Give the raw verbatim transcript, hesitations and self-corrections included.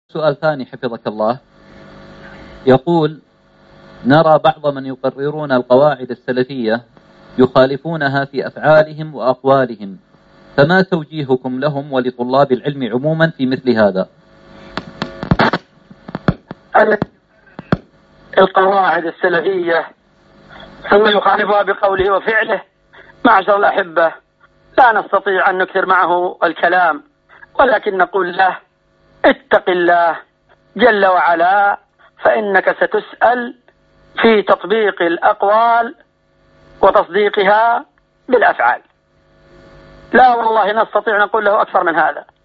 سؤال ثاني حفظك الله، يقول: نرى بعض من يقررون القواعد السلفية يخالفونها في أفعالهم وأقوالهم، فما توجيهكم لهم ولطلاب العلم عموما في مثل هذا؟ القواعد السلفية ثم يخالفها بقوله وفعله، معشر الأحبة لا نستطيع أن نكثر معه الكلام، ولكن نقول له: اتق الله جل وعلا، فإنك ستسأل في تطبيق الأقوال وتصديقها بالأفعال. لا والله نستطيع نقول له أكثر من هذا.